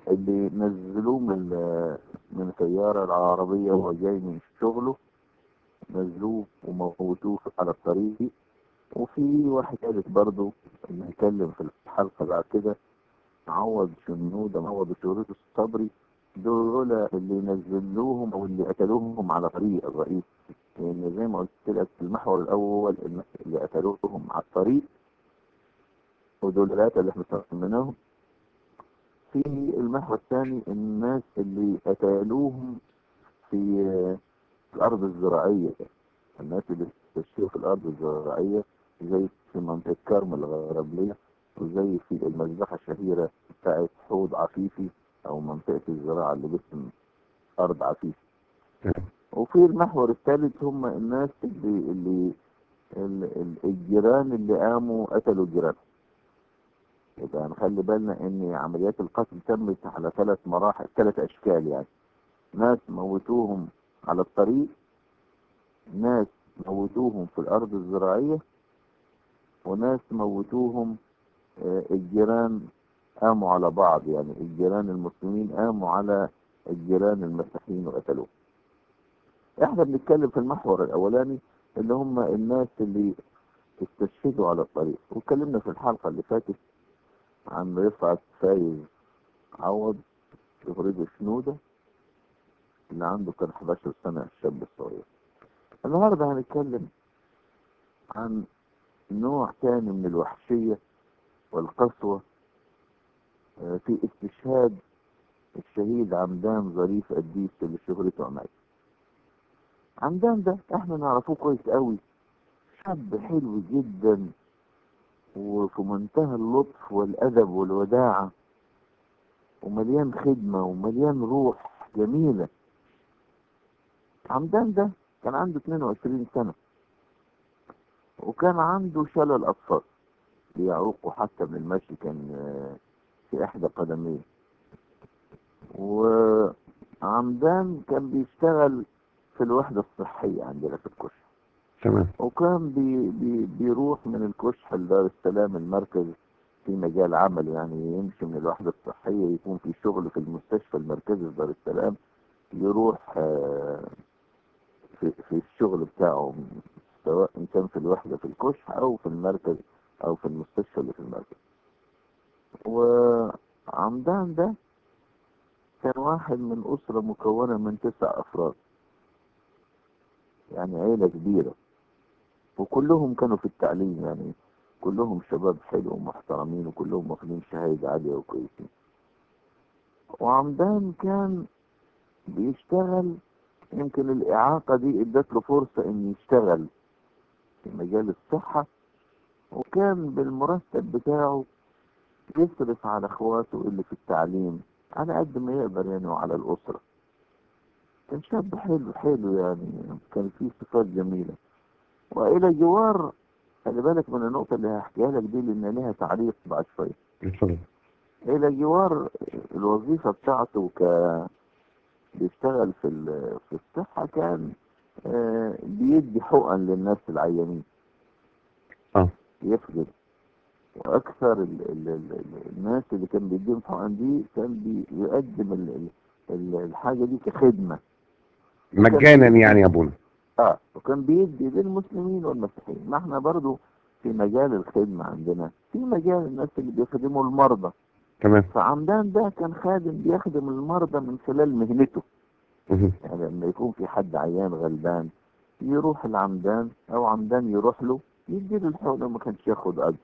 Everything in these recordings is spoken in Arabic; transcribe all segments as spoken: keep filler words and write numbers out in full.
اللي نزلوه من من سيارة العربية وهو جاي من شغله، نزلوه وموتوه على الطريق. وفي واحد ثالث برضه اللي هيتكلم في الحلقة بعد كده، معوض شنودة، معوض شهرته الصبري. دول اللي نزلوهم او اللي قتلوهم على طريق الرئيس. لان زي ما قلت لك في المحور الاول اللي قتلوهم على الطريق، ودول الثلاثه اللي احنا سميناهم. في المحور الثاني الناس اللي قتلوهم في في الارض الزراعيه، الناس اللي استشهدوا في الارض الزراعيه، زي في منطقه كرم الغربيه، وزي في المذبحه الشهيره بتاعت حوض عفيفي او منطقه الزراعه اللي باسم ارض عفيفي. وفي المحور الثالث هم الناس اللي اللي ال- ال- الجيران اللي قاموا قتلوا جيرانهم. يبقى نخلي بالنا ان عمليات القتل تمت على ثلاث مراحل، ثلاث اشكال يعني. ناس موتوهم على الطريق، ناس موتوهم في الارض الزراعية، وناس موتوهم آه، الجيران قاموا على بعض، يعني الجيران المسلمين قاموا على الجيران المسيحيين وقتلوهم. احنا بنتكلم في المحور الاولاني اللي هم الناس اللي استشهدوا على الطريق. واتكلمنا في الحلقة اللي فاتت عن رفعت فايز عوض شهرته شنودة اللي عنده كان حداشر سنة، الشاب الصغير. النهاردة هنتكلم عن نوع تاني من الوحشية والقسوة آه، في استشهاد الشهيد عمدان ظريف قديس اللي شهرته عماد. عمدان ده احنا نعرفوه كويس قوي، شاب حلو جدا وفي منتهى اللطف والأدب والوداعة، ومليان خدمة ومليان روح جميلة. عمدان ده كان عنده اتنين وعشرين سنة، وكان عنده شلل أطفال بيعوقه حتى من المشي، كان آه، في إحدى قدميه. وعمدان كان بيشتغل في الوحدة الصحية عندنا في الكشح. تمام. وكان بي بي بيروح من الكشح لدار السلام المركز في مجال عمله، يعني يمشي من الوحدة الصحية يكون في شغل في المستشفى المركزي في دار السلام، يروح آه، في, في الشغل بتاعه، سواء إن كان في الوحدة في الكشح أو في المركز أو في المستشفى اللي في المركز. وعمدان ده كان واحد من أسرة مكونة من تسع أفراد، يعني عيلة كبيرة، وكلهم كانوا في التعليم، يعني كلهم شباب حلو ومحترمين، وكلهم واخدين شهادة عالية وكويسين. وعمدان كان بيشتغل، يمكن الإعاقة دي ادت له فرصة إنه يشتغل في مجال الصحة، وكان بالمرتب بتاعه يصرف على اخواته اللي في التعليم على قد ما يقدر يعني، وعلى الأسرة. كان شاب حلو حلو يعني، كان فيه صفات جميلة. وإلى جوار، خلي بالك من النقطة اللي هحكيها لك دي لأن لها تعليق بعد شوية. اتفضل. إلى جوار الوظيفة بتاعته ك بيشتغل في ال- في الصحة، كان آه، بيدي حقن للناس العيانين، اه. يفقد. واكثر ال ال ال الناس اللي كان بيديهم حقن دي كان بيقدم ال ال الحاجه دي كخدمه. وكان مجانا يعني بيدي يا ابونا. اه وكان بيدي للمسلمين والمسيحيين. ما احنا برضو في مجال الخدمه عندنا، في مجال الناس اللي بيخدموا المرضى. تمام. فعمدان ده كان خادم بيخدم المرضى من خلال مهنته. مهم. يعني لما يكون في حد عيان غلبان، يروح العمدان او عمدان يروح له يديله الحقن، وما كانش ياخد اجر.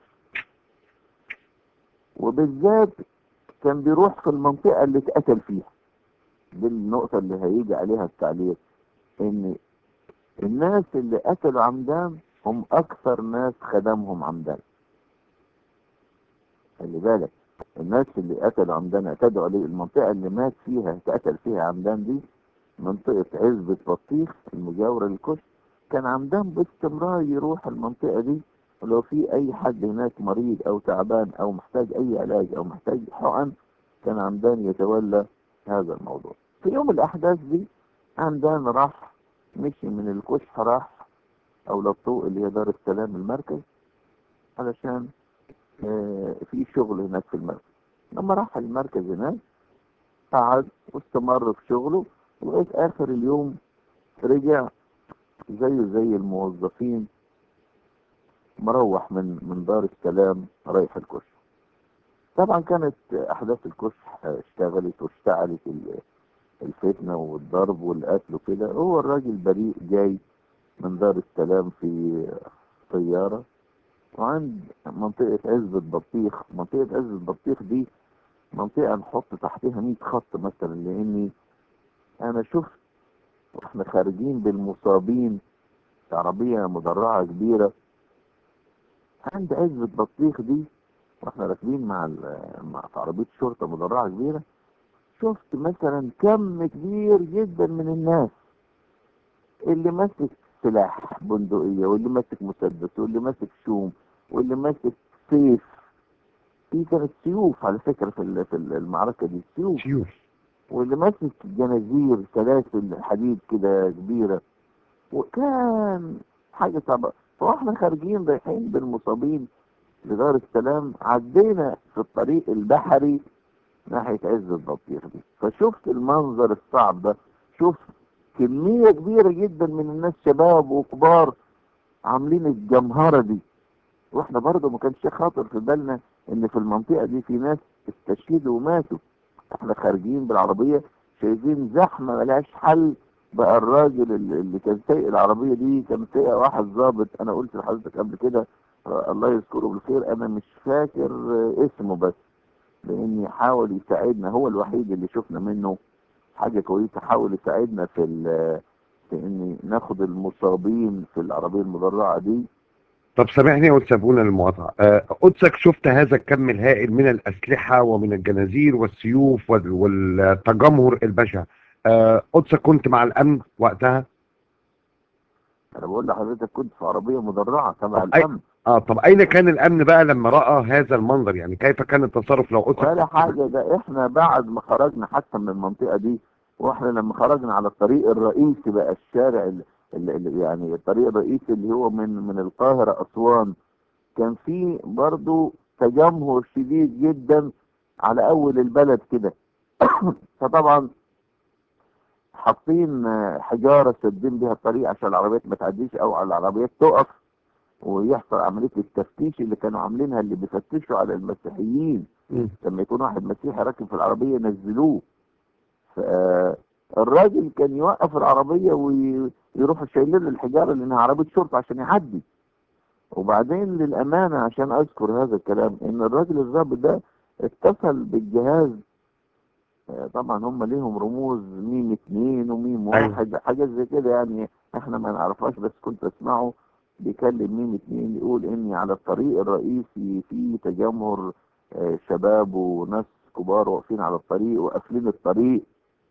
وبالذات كان بيروح في المنطقة اللي اتقتل فيها. دي النقطة اللي هيجي عليها التعليق، ان الناس اللي قتلوا عمدان هم اكثر ناس خدمهم عمدان. خلي بالك، الناس اللي قتلوا عمدان اعتدوا عليه، المنطقة اللي مات فيها اتقتل فيها عمدان دي منطقة عزبة بطيخ المجاورة للكشك. كان عمدان باستمرار يروح المنطقة دي، ولو في اي حد هناك مريض او تعبان او محتاج اي علاج او محتاج حقن، كان عمدان يتولى هذا الموضوع. في يوم الاحداث دي عمدان راح، مشي من الكشح راح او للطوق اللي هي دار السلام المركز، علشان آه، في شغل هناك في المركز. لما راح المركز هناك قعد واستمر في شغله، وفي اخر اليوم رجع زيه زي الموظفين، مروح من من دار السلام رايح الكشك. طبعا كانت احداث الكشك اشتغلت واشتعلت ال- الفتنه والضرب والقتل وكده. هو الراجل بريء جاي من دار السلام في طياره، وعند منطقه عزبة بطيخ. منطقه عزبة بطيخ دي منطقه نحط تحتها مية خط مثلا، لاني انا شفت واحنا خارجين بالمصابين في عربيه مدرعه كبيره عند عزبة بطيخ دي، واحنا راكبين مع ال- مع في عربيه شرطه مدرعه كبيره. شفت مثلا كم كبير جدا من الناس، اللي ماسك سلاح بندقيه، واللي ماسك مسدس، واللي ماسك شوم، واللي ماسك سيف. في كانت سيوف على فكره في ال- في المعركه دي سيوف، سيوف. واللي ماسك جنازير سلاسل حديد كده كبيره. وكان حاجه صعبه. فاحنا خارجين رايحين بالمصابين لدار السلام، عدينا في الطريق البحري ناحية عز البطيخ دي، فشفت المنظر الصعب ده. شفت كمية كبيرة جدا من الناس، شباب وكبار، عاملين الجمهرة دي. واحنا برضه ما كانش خاطر في بالنا ان في المنطقة دي في ناس استشهدوا وماتوا. احنا خارجين بالعربية شايفين زحمة ملهاش حل. بقى الراجل اللي اللي كان سايق العربية دي كان سايق واحد ضابط، انا قلت لحضرتك قبل كده، آه، الله يذكره بالخير، انا مش فاكر آه، اسمه، بس لاني حاول يساعدنا. هو الوحيد اللي شفنا منه حاجه كويسه، حاول يساعدنا في ال- في ان ناخد المصابين في العربيه المدرعه دي. طب سامحني يا أستاذ أبونا المقاطعة. آه، قدسك شفت هذا الكم الهائل من الأسلحة ومن الجنازير والسيوف وال- والتجمهر البشع. آه، قدسك كنت مع الأمن وقتها؟ انا بقول لحضرتك كنت في عربيه مدرعه تبع طب أي... الامن. اه طب أين كان الأمن بقى لما رأى هذا المنظر؟ يعني كيف كان التصرف لو قدسك ولا كنت معاه؟ حاجه، ده احنا بعد ما خرجنا حتى من المنطقه دي، واحنا لما خرجنا على الطريق الرئيسي بقى، الشارع ال- ال- ال- يعني الطريق الرئيسي اللي هو من من القاهره اسوان، كان في برضو تجمهر شديد جدا على اول البلد كده. فطبعا حاطين آه، حجاره سدين بيها الطريق عشان العربيات ما تعديش، او على العربيات تقف، ويحصل عمليه التفتيش اللي كانوا عاملينها، اللي بيفتشوا على المسيحيين. مم. لما يكون واحد مسيحي راكب في العربيه ينزلوه. فالراجل كان يوقف العربيه ويروح شايلين له الحجاره لانها عربيه شرطه عشان يعدي. وبعدين للامانه عشان اذكر هذا الكلام، ان الراجل الضابط ده اتصل بالجهاز. آه، طبعا هم ليهم رموز ميم اتنين وميم أيوه. واحد، حاجات زي كده يعني احنا ما نعرفهاش، بس كنت اسمعه بيكلم ميم اتنين يقول اني على الطريق الرئيسي في تجمهر آه، شباب وناس كبار واقفين على الطريق وقافلين الطريق.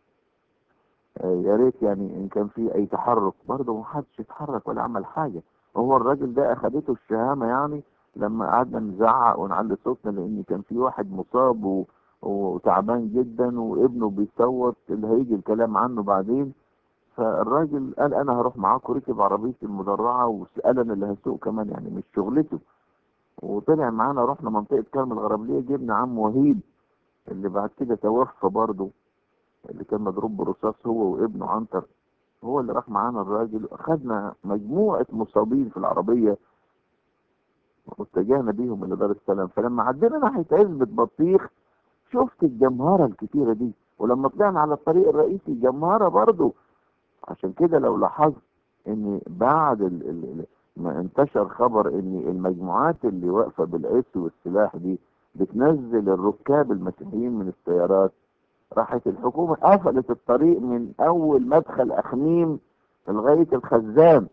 آه، يا ريت يعني ان كان في اي تحرك. برضه ما حدش اتحرك ولا عمل حاجه. هو الراجل ده اخدته الشهامه يعني لما قعدنا نزعق ونعلي صوتنا، لان كان في واحد مصاب و... وتعبان جدا، وابنه بيصوت اللي هيجي الكلام عنه بعدين. فالراجل قال انا هروح معاكم، ركب عربيتي المدرعه وقال انا اللي هسوق كمان، يعني مش شغلته. وطلع معانا، رحنا منطقه كرم الغربليه، جبنا عم وهيب اللي بعد كده توفى برضه، اللي كان مضروب بالرصاص هو وابنه عنتر. هو اللي راح معانا الراجل، اخذنا مجموعة مصابين في العربية واتجهنا بيهم الى دار السلام. فلما عدينا ناحية عزبة بطيخ شفت الجمهرة الكتيرة دي، ولما طلعنا على الطريق الرئيسي جمهرة برضو. عشان كده لو لاحظت ان بعد ال ال ما انتشر خبر ان المجموعات اللي واقفة بالعز والسلاح دي بتنزل الركاب المسيحيين من السيارات، راحت الحكومة قفلت الطريق من أول مدخل أخميم لغاية الخزان،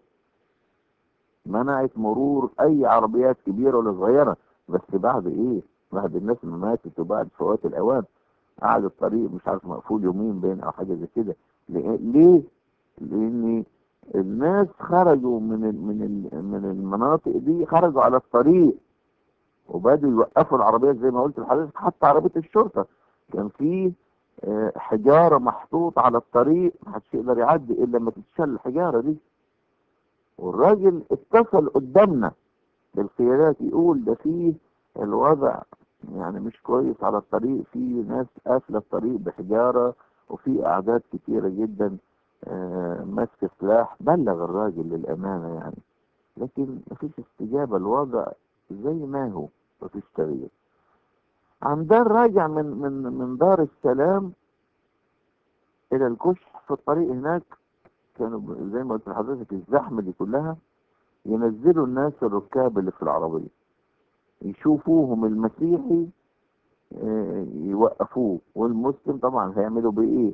منعت مرور أي عربيات كبيرة ولا صغيرة. بس بعد إيه؟ بعد الناس ما ماتت وبعد فوات الأوان، قعد الطريق مش عارف مقفول يومين بين أو حاجة زي كده. ليه؟ ليه؟ لأن الناس خرجوا من ال من ال من المناطق دي، خرجوا على الطريق وبدوا يوقفوا العربيات زي ما قلت لحضرتك. حتى عربية الشرطة كان في آه، حجارة محطوط على الطريق، محدش يقدر يعدي إلا لما تتشال الحجارة دي. والراجل اتصل قدامنا بالقيادات يقول ده فيه الوضع يعني مش كويس على الطريق، في ناس قافلة الطريق بحجارة، وفي أعداد كتيرة جدا آه، ماسكة سلاح. بلغ الراجل للأمانة يعني، لكن مفيش استجابة. الوضع زي ما هو، مفيش تغيير. عمدان راجع من من من دار السلام إلى الكشح، في الطريق هناك كانوا ب- زي ما قلت لحضرتك الزحمة دي كلها، ينزلوا الناس الركاب اللي في العربية، يشوفوهم المسيحي آه، يوقفوه، والمسلم طبعا هيعملوا بإيه.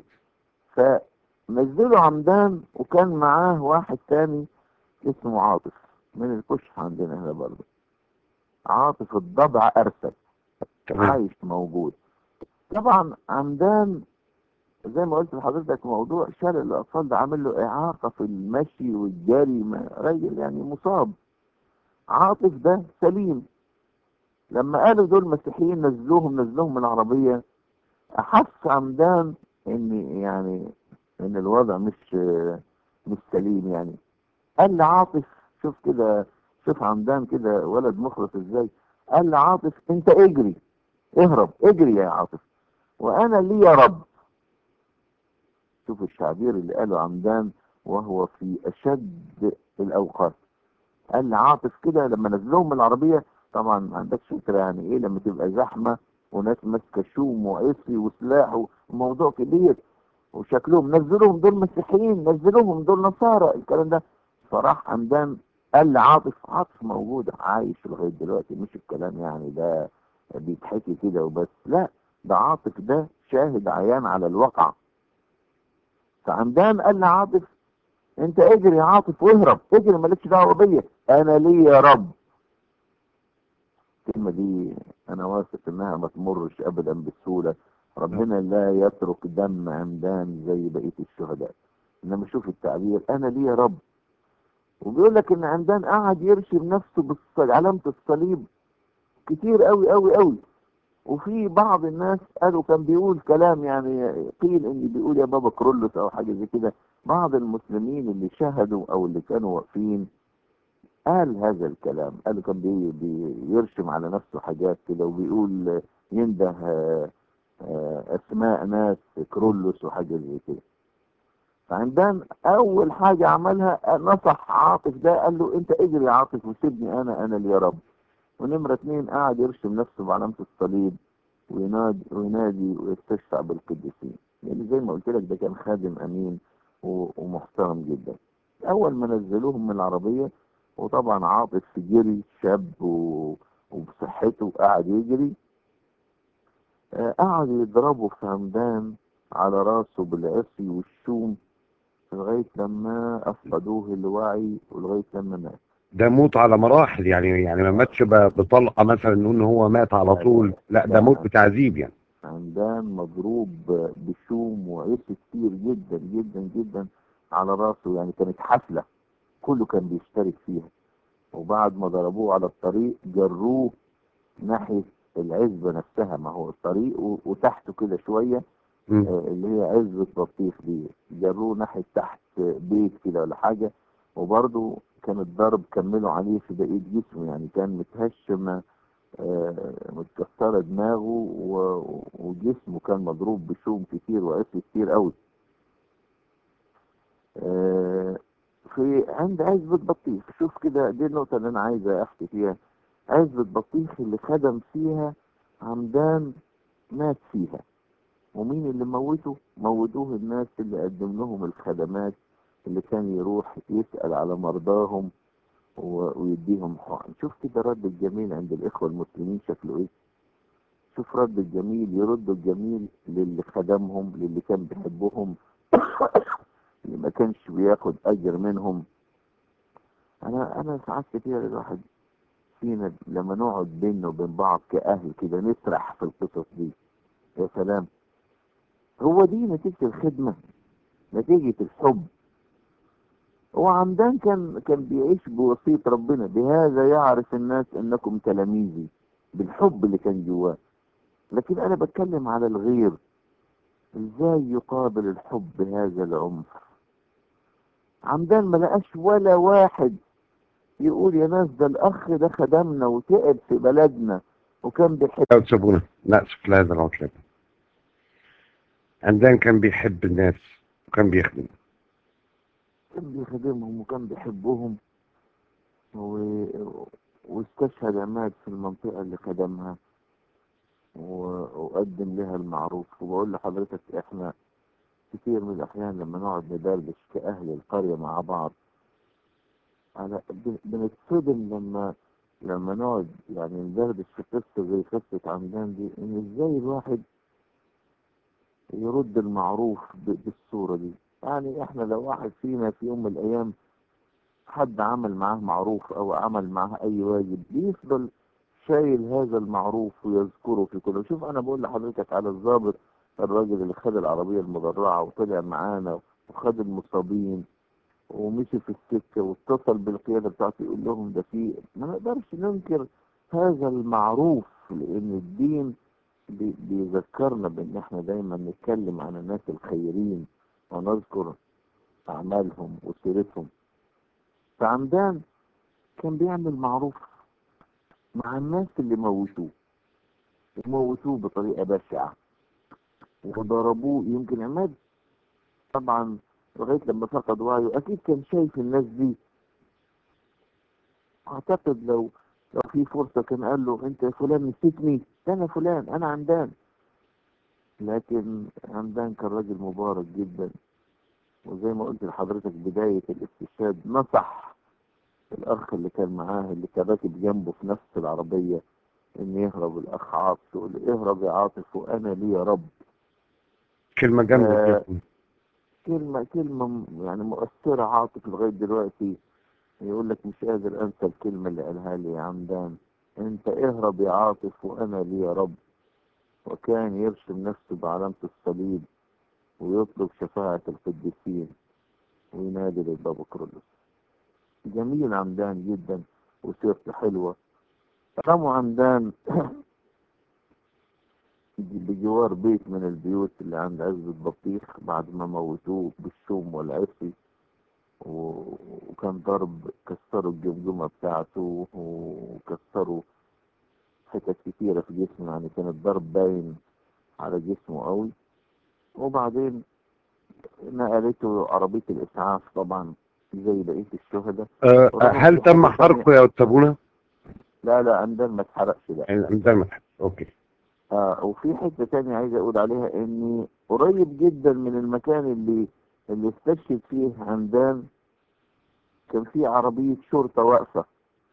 فنزلوا عمدان، وكان معاه واحد تاني اسمه عاطف من الكشح عندنا هنا برضه. عاطف الضبع أرسل، تمام. عايش موجود. طبعا عمدان زي ما قلت لحضرتك، موضوع شلل الأطفال ده عامل له إعاقة في المشي والجري، ما- راجل يعني مصاب. عاطف ده سليم. لما قالوا دول مسيحيين نزلوهم نزلوهم من العربية، أحس عمدان إن يعني إن الوضع مش مش سليم يعني. قال لعاطف، شوف كده، شوف عمدان كده ولد مخلص ازاي. قال لعاطف انت اجري، اهرب، اجري يا عاطف، وانا لي يا رب. شوف التعبير اللي قاله عمدان وهو في اشد الاوقات. قال لعاطف كده لما نزلوهم من العربيه. طبعا ما عندكش فكره يعني ايه لما تبقى زحمه وناس ماسكه شوم وعصي وسلاح وموضوع كبير، وشكلهم نزلوهم دول مسيحيين، نزلوهم دول نصارى، الكلام ده. فراح عمدان قال لعاطف، عاطف موجود عايش لغايه دلوقتي، مش الكلام يعني ده بيتحكي كده وبس، لا، ده عاطف ده شاهد عيان على الواقع. فعمدان قال لعاطف انت اجري يا عاطف واهرب، اجري مالكش دعوه بيا، انا لي يا رب. الكلمه دي انا واثق انها ما تمرش ابدا بالسهوله. ربنا لا يترك دم عمدان زي بقيه الشهداء. انما شوف التعبير، انا لي يا رب. وبيقول لك ان عمدان قعد يرشم نفسه بعلامه الصليب كتير قوي قوي قوي. وفي بعض الناس قالوا كان بيقول كلام، يعني قيل ان بيقول يا بابا كرولوس او حاجه زي كده. بعض المسلمين اللي شهدوا او اللي كانوا واقفين قال هذا الكلام، قالوا كان بي بيرشم على نفسه حاجات كده، وبيقول ينده آه، آه، اسماء ناس كرولوس وحاجه زي كده. فعندان اول حاجه عملها نصح عاطف ده، قال له انت اجري يا عاطف وسيبني انا انا اللي يا رب. ونمره اتنين قعد يرسم نفسه بعلامه الصليب، وينادي وينادي ويستشفع بالقديسين. يعني زي ما قلت لك ده كان خادم امين و- ومحترم جدا. اول ما نزلوهم من العربيه، وطبعا عاطف جري شاب و- وبصحته قاعد يجري، آه، قعدوا يضربوا في همدان على راسه بالعصي والشوم لغاية لما أفقدوه الوعي ولغاية لما مات. ده موت على مراحل، يعني يعني ما ماتش ب- بطلقه مثلا نقول ان هو مات لا على لا طول، لا لا ده موت ده بتعذيب يعني. عمدان مضروب بشوم وعيش كتير جدا جدا جدا على راسه، يعني كانت حفلة كله كان بيشترك فيها. وبعد ما ضربوه على الطريق جروه ناحية العزبة نفسها، ما هو الطريق و- وتحته كده شوية مم. آه، اللي هي عزبة بطيخ دي، جروه ناحية تحت بيت كده ولا حاجة. وبرضه كان الضرب كملوا عليه في بقية جسمه، يعني كان متهشم، آه، متكسرة دماغه و- وجسمه كان مضروب بشوم كتير وعصي كتير قوي. آه، في عند عزبة بطيخ، شوف كده دي النقطة اللي أنا عايز أحكي فيها. عزبة بطيخ اللي خدم فيها عمدان مات فيها. ومين اللي موته؟ موتوه الناس اللي قدم لهم الخدمات، اللي كان يروح يسأل على مرضاهم و- ويديهم حقن. شوف كده رد الجميل عند الإخوة المسلمين شكله إيه. شوف رد الجميل، يردوا الجميل للي خدمهم، للي كان بيحبهم اللي ما كانش بياخد أجر منهم. أنا أنا ساعات كتير الواحد فينا لما نقعد بينا وبين بعض كأهل كده نسرح في القصص دي. يا سلام، هو دي نتيجة الخدمة، نتيجة الحب. هو عمدان كان كان بيعيش بوصية ربنا، بهذا يعرف الناس انكم تلاميذي، بالحب اللي كان جواه. لكن انا بتكلم على الغير، ازاي يقابل الحب بهذا العنف. عمدان ما لقاش ولا واحد يقول يا ناس ده الاخ ده خدمنا وتعب في بلدنا وكان بيحب لو تسيبونا نأسف لهذا العطل. عندما كان بيحب الناس وكان بيخدم. كان بيخدمهم وكان بيحبهم و... واستشهد عماد في المنطقة اللي خدمها و... وقدم لها المعروف. وبقول لحضرتك احنا كتير من الأحيان لما نقعد ندردش كأهل القرية مع بعض على بن- بنتصدم لما لما نقعد يعني ندردش في قصة زي قصة عمدان دي، إن إزاي الواحد يرد المعروف ب- بالصورة دي. يعني إحنا لو واحد فينا في يوم من الأيام حد عمل معاه معروف أو عمل معاه أي واجب، بيفضل شايل هذا المعروف ويذكره في كله. شوف أنا بقول لحضرتك على الضابط الراجل اللي خد العربية المدرعة وطلع معانا وخد المصابين ومشي في السكة واتصل بالقيادة بتاعته يقول لهم ده في، ما نقدرش ننكر هذا المعروف، لأن الدين بي- بيذكرنا بأن احنا دايما نتكلم عن الناس الخيرين ونذكر أعمالهم وسيرتهم. فعمدان كان بيعمل معروف مع الناس اللي موتوه، وموتوه بطريقة بشعة وضربوه. يمكن عماد طبعا لغاية لما فقد وعيه أكيد كان شايف الناس دي. أعتقد لو لو في فرصة كان قال له أنت يا فلان نسيتني، ده أنا فلان أنا عمدان. لكن عمدان كان راجل مبارك جدا، وزي ما قلت لحضرتك بداية الاستشهاد نصح الأخ اللي كان معاه اللي كان راكب جنبه في نفس العربية إن يهرب. الأخ عاطف يقول له اهرب يا عاطف وأنا لي يا رب. كلمة جامدة آه جدا. كلمة كلمة م- يعني مؤثرة. عاطف لغاية دلوقتي يقول لك مش قادر أنسى الكلمة اللي قالها لي يا عمدان، أنت اهرب يا عاطف وأنا لي يا رب. وكان يرسم نفسه بعلامة الصليب ويطلب شفاعة القديسين وينادي للبابا كرولوس. جميل عمدان جدا وسيرته حلوة. رموا عمدان بجوار بيت من البيوت اللي عند عزبة بطيخ بعد ما موتوه بالشوم والعصي، و- وكان ضرب، كسروا الجمجمة بتاعته وكسروا حتت كتيرة في جسمه، يعني كان الضرب باين على جسمه قوي. وبعدين نقلته عربية الإسعاف طبعا زي بقية الشهداء. أه آه، ورغم هل في تم حاجة تانية، حرقه يا أستاذ؟ لا لا عندنا ما اتحرقش لا. عندما اوكي. آه وفي حتة تانية عايز أقول عليها، إني قريب جدا من المكان اللي اللي استشهد فيه عمدان كان في عربية شرطة واقفة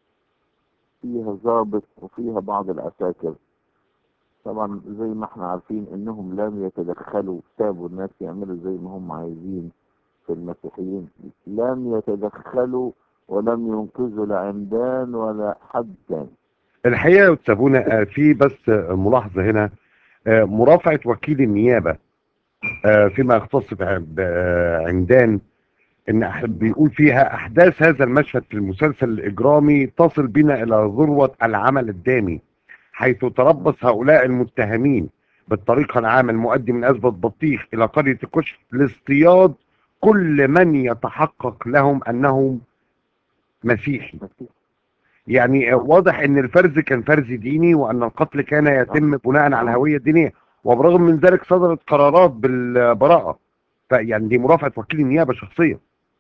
فيها ضابط وفيها بعض العساكر. طبعا زي ما احنا عارفين إنهم لم يتدخلوا، سابوا الناس يعملوا زي ما هم عايزين في المسيحيين، لم يتدخلوا ولم ينقذوا لا عمدان ولا حد تاني. الحقيقة يا أستاذ آه، في بس آه، ملاحظة هنا. آه، مرافعة وكيل النيابة آه، فيما يختص بع- بعمدان، ان أح- بيقول فيها احداث هذا المشهد في المسلسل الاجرامي تصل بنا الى ذروة العمل الدامي، حيث تربص هؤلاء المتهمين بالطريقة العامة المؤدي من أزبة بطيخ الى قرية الكشك لاصطياد كل من يتحقق لهم انه مسيحي. يعني آه، واضح ان الفرز كان فرز ديني، وان القتل كان آه، يتم بناء على آه. الهوية الدينية، وبرغم من ذلك صدرت قرارات بالبراءة. فيعني دي مرافعة وكيل النيابة شخصيا.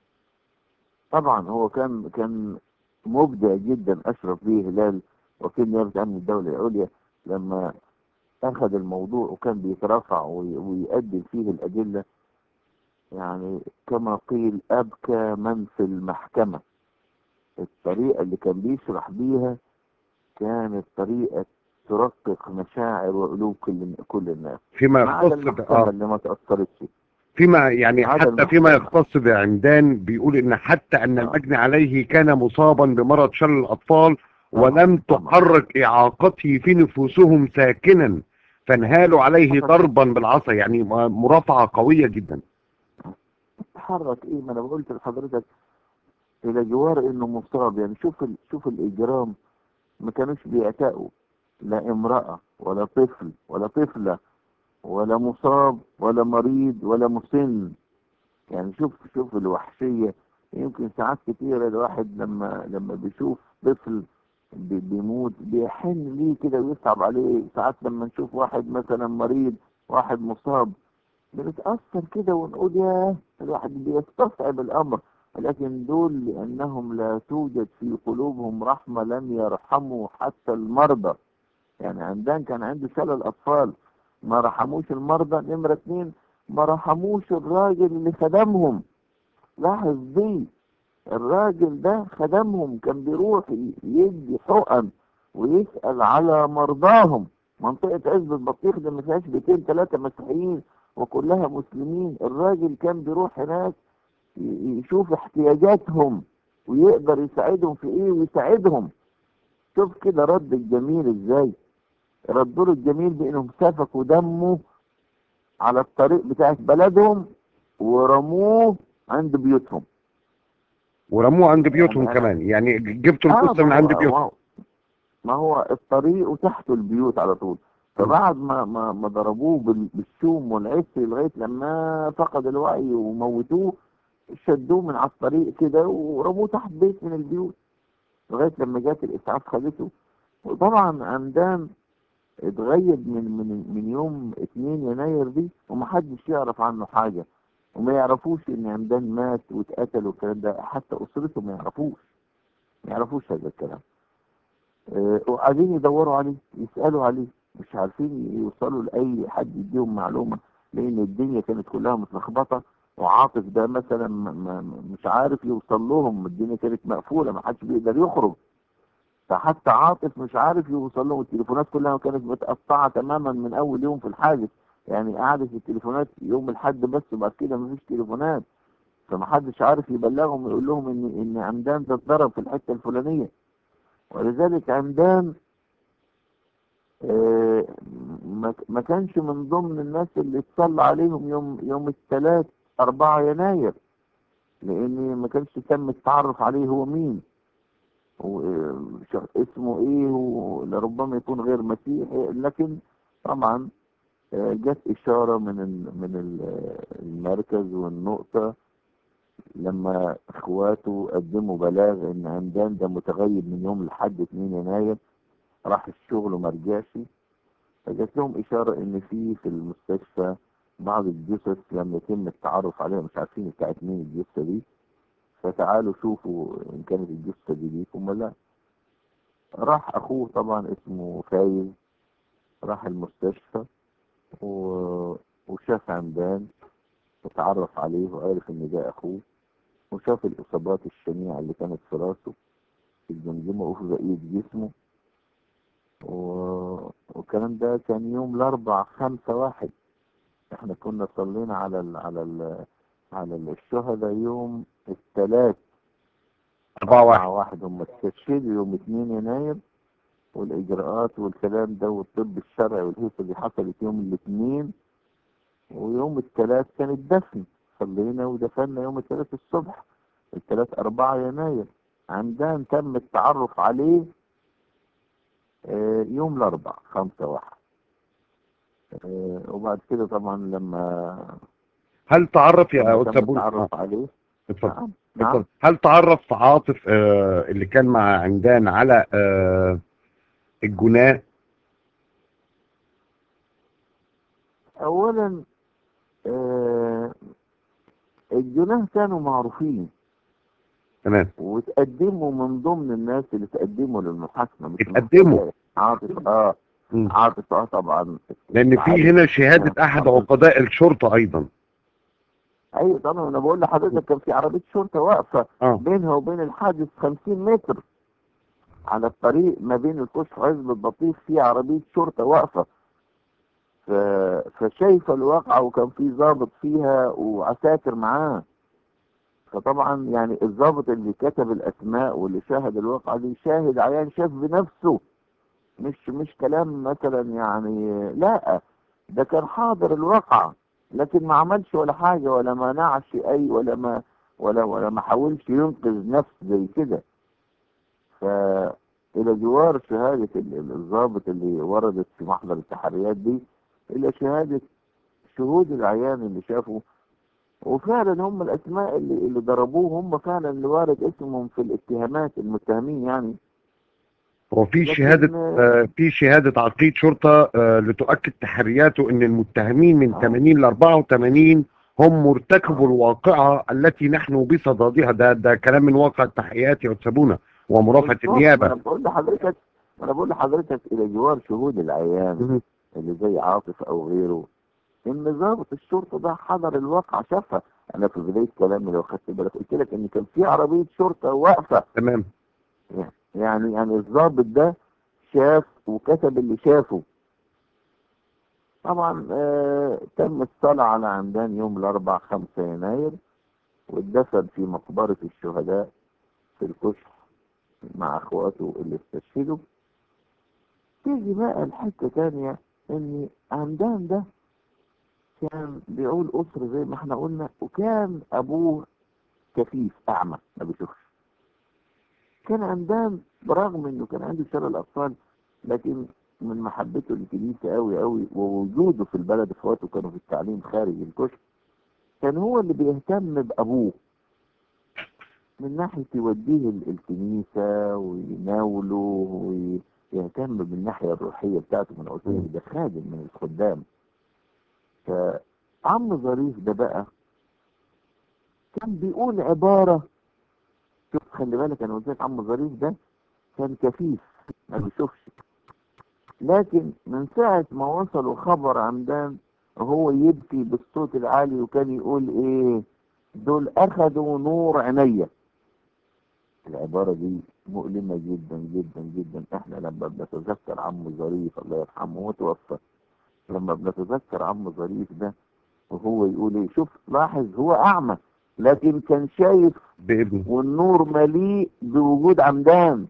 طبعا هو كان كان مبدع جدا أشرف بيه هلال وكيل نيابة أمن الدولة العليا لما أخذ الموضوع وكان بيترافع وي- ويقدم فيه الأدلة. يعني كما قيل أبكى من في المحكمة. الطريقة اللي كان بيشرح بيها كانت طريقة ترقق مشاعر وقلوب كل كل الناس، فيما ما عدا يختص ب- المحكمة اه اللي ما تأثرتش. فيما يعني ما عدا حتى فيما المحكمة. يختص بعمدان بيقول ان حتى ان آه. المجني عليه كان مصابا بمرض شلل الاطفال، طبعا ولم طبعا تحرك اعاقته في نفوسهم ساكنا، فانهالوا عليه حصل ايه؟ ضربا بالعصا. يعني م- مرافعة قوية جدا. تحرك ايه؟ ما انا قلت لحضرتك الى جوار انه مصاب. يعني شوف ال... شوف الاجرام، ما كانوش بيعتقوا لا امرأة ولا طفل ولا طفلة ولا مصاب ولا مريض ولا مسن. يعني شوف شوف الوحشية. يمكن ساعات كتيرة الواحد لما لما بيشوف طفل بي- بيموت بيحن ليه كده ويصعب عليه. ساعات لما نشوف واحد مثلا مريض، واحد مصاب، بنتأثر كده ونقول ياه، الواحد بيستصعب الأمر. لكن دول لأنهم لا توجد في قلوبهم رحمة لم يرحموا حتى المرضى. يعني عندنا كان عنده شلل أطفال، ما رحموش المرضى. نمرة اتنين، ما رحموش الراجل اللي خدمهم. لاحظ دي، الراجل ده خدمهم، كان بيروح ي- يدي حقن ويسأل على مرضاهم. منطقة عزبة البطيخ دي ما فيهاش بيتين ثلاثة مسيحيين وكلها مسلمين. الراجل كان بيروح هناك ي- يشوف احتياجاتهم ويقدر يساعدهم في ايه ويساعدهم. شوف كده رد الجميل ازاي، ردوا له الجميل بانهم سفكوا دمه على الطريق بتاعت بلدهم ورموه عند بيوتهم. ورموه عند يعني بيوتهم انا كمان، يعني جبتوا اه الجثة ما من هو عند ما بيوتهم. هو ما هو الطريق وتحته البيوت على طول. م. فبعد ما ما, ما ضربوه بال- بالشوم والعسر لغايه لما فقد الوعي وموتوه، شدوه من على الطريق كده ورموه تحت بيت من البيوت لغايه لما جت الاسعاف خدته. وطبعا عمدان اتغيب من من من يوم اتنين يناير دي ومحدش يعرف عنه حاجه، وما يعرفوش ان عمدان مات واتقتل والكلام ده. حتى اسرته ما يعرفوش ما يعرفوش هذا الكلام. آه، وقاعدين يدوروا عليه، يسألوا عليه، مش عارفين يوصلوا لأي حد يديهم معلومة، لأن الدنيا كانت كلها متلخبطة. وعاطف ده مثلا م- م- مش عارف يوصل لهم، الدنيا كانت مقفولة، ما حدش بيقدر يخرج. فحتى عاطف مش عارف يوصل لهم، التليفونات كلها كانت متقطعة تماما من أول يوم في الحادث. يعني قعدت التليفونات يوم الحد بس، وبعد كده مفيش تليفونات. فمحدش عارف يبلغهم ويقول لهم إن إن عمدان ده اتضرب في الحتة الفلانية. ولذلك عمدان آه، ما ما كانش من ضمن الناس اللي اتصلى عليهم يوم يوم الثلاث أربعة يناير، لأن ما كانش تم التعرف عليه هو مين واسمه ايه، ولربما يكون غير مسيحي. لكن طبعا آه، جت إشارة من ال- من ال- المركز والنقطة لما اخواته قدموا بلاغ ان عمدان ده متغيب من يوم الحد اتنين يناير، راح الشغل وما رجعش. فجات لهم إشارة إن في في المستشفى بعض الجثث لم يتم التعرف عليها، مش عارفين بتاعت مين الجثة دي، فتعالوا شوفوا إن كانت الجثة دي ليكم ولا لا. راح أخوه طبعا اسمه فايز، راح المستشفى و... وشاف عمدان وتعرف عليه وعرف إن ده أخوه، وشاف الإصابات الشنيعة اللي كانت في راسه، في الجمجمة وفي بقية جسمه. و... والكلام ده كان يوم الأربع خمسة واحد. احنا كنا صلينا على ال على ال على الشهداء يوم الثلاث أربعة أربعة واحد. واحد. هم استشهدوا يوم اتنين يناير، والإجراءات والكلام ده والطب الشرعي والهيصة دي حصلت يوم الاثنين. ويوم الثلاث كان الدفن، صلينا ودفنا يوم الثلاث الصبح، الثلاث أربعة يناير. عندنا تم التعرف عليه آه، يوم الأربع خمسة واحد. آه، وبعد كده طبعا لما هل تعرف لما يا تم أستاذ بول اه التعرف عليه. اتفضل. نعم اتفضل. نعم. هل تعرف عاطف آه اللي كان مع عمدان على آه الجناه؟ اولا آه، الجناه كانوا معروفين تمام. وتقدموا من ضمن الناس اللي تقدموا للمحاكمة، مش اتقدموا. محتاجة عاطف. اه مم. عاطف اه طبعا. لأن في عارف هنا اسمها شهادة أحد عاطف. عقداء الشرطة أيضا. ايوه طبعا، انا بقول لحضرتك كان في عربية شرطة واقفة اه. بينها وبين الحادث خمسين متر على الطريق ما بين الكشف وعزب البطيخ، في عربية شرطة واقفة. ف... فشايفة الواقعة، وكان في ضابط فيها وعساكر معاه. فطبعا يعني الضابط اللي كتب الاسماء واللي شاهد الواقعة دي شاهد عيان، شاف بنفسه، مش مش كلام مثلا يعني، لا، ده كان حاضر الواقعة. لكن ما عملش ولا حاجة، ولا منعش اي، ولا ما ولا ولا ما حاولش ينقذ نفس زي كده. فإلى جوار شهادة ال- ال- الضابط اللي وردت في محضر التحريات دي، إلى شهادة شهود العيان اللي شافوا. وفعلا هم الاسماء اللي اللي ضربوه هم فعلا اللي وارد اسمهم في الاتهامات، المتهمين يعني. هو في شهادة لكن آه، آه، في شهادة عقيد شرطة آه، لتؤكد تحرياته ان المتهمين من آه ثمانين ل أربعة وثمانين هم مرتكبوا آه الواقعة التي نحن بصددها. ده ده كلام من واقع التحقيقات يا أستاذ ومرافعة بالظبط. ما النيابة. انا بقول لحضرتك ما انا بقول لحضرتك الى جوار شهود العيان مم. اللي زي عاطف او غيره، ان ضابط الشرطه ده حضر الواقعه شافها. انا في بدايه كلامي لو خدت بالك قلت لك ان كان في عربيه شرطه واقفه، تمام. يعني يعني الضابط ده شاف وكتب اللي شافه. طبعا آه تم الصلاة على عمدان يوم الأربع خمسة يناير، واتدفن في مقبرة الشهداء في الكشك مع اخواته اللي استشهدوا. تيجي بقى الحتة تانية، ان عمدان ده كان بيعول أسرة زي ما احنا قلنا، وكان أبوه كفيف أعمى ما بيشوفش. كان عمدان برغم إنه كان عنده شلل أطفال، لكن من محبته للكنيسة أوي أوي ووجوده في البلد، إخواته كانوا في التعليم خارج الكشك، كان هو اللي بيهتم بأبوه من ناحية يوديه ال- الكنيسة ويناوله ويهتم بالناحية الروحية بتاعته. من قلت لك مم. ده خادم من الخدام. فعم ظريف ده بقى كان بيقول عبارة، شوف خلي بالك انا قلت لك عم ظريف ده كان كفيف ما بيشوفش، لكن من ساعة ما وصلوا خبر عمدان هو يبكي بالصوت العالي وكان يقول ايه، دول اخذوا نور عينيا. العبارة دي مؤلمة جدا جدا جدا. احنا لما بنتذكر عم ظريف الله يرحمه هو توفى، لما بنتذكر عم ظريف ده وهو يقول ايه، شوف لاحظ هو اعمى لكن كان شايف، بابنه. والنور مليء بوجود عمدان.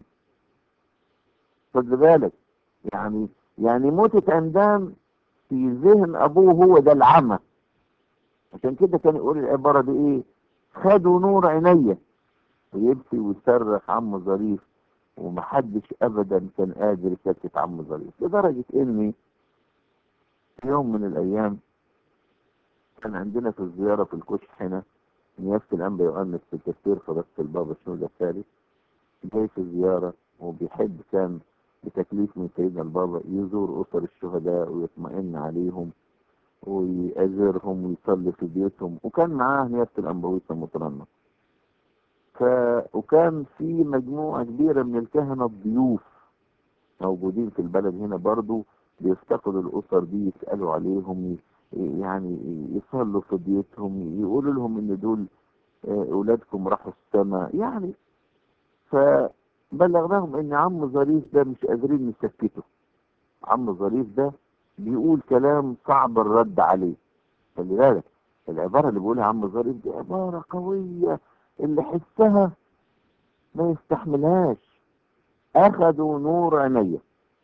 خد بالك، يعني يعني موتة عمدان في ذهن ابوه هو ده العمى. عشان كده كان يقول العبارة دي ايه، خدوا نور عينيا، ويبكي ويصرخ عم ظريف، ومحدش ابدا كان قادر يسكت عم ظريف. لدرجة اني في يوم من الايام كان عندنا في الزيارة في الكشك هنا نيافة الأنبا يؤنس في التفسير فضيلة البابا شنودة الثالث، جاي في زيارة وبيحب كان بتكليف من سيدنا البابا يزور أسر الشهداء ويطمئن عليهم ويأزرهم ويصلي في بيوتهم، وكان معاه نيافة الأنبوية مترنم. ف... وكان في مجموعة كبيرة من الكهنة الضيوف موجودين في البلد هنا برضو، بيفتقدوا الأسر دي، يسألوا عليهم، ي- يعني يصلوا في بيوتهم، يقولوا لهم إن دول آه، أولادكم راحوا السماء يعني. فبلغناهم إن عم ظريف ده مش قادرين نسكته. عم ظريف ده بيقول كلام صعب الرد عليه. خلي بالك العبارة اللي بيقولها عم ظريف دي عبارة قوية، اللي حسها ما يستحملهاش. أخذوا نور عينيا.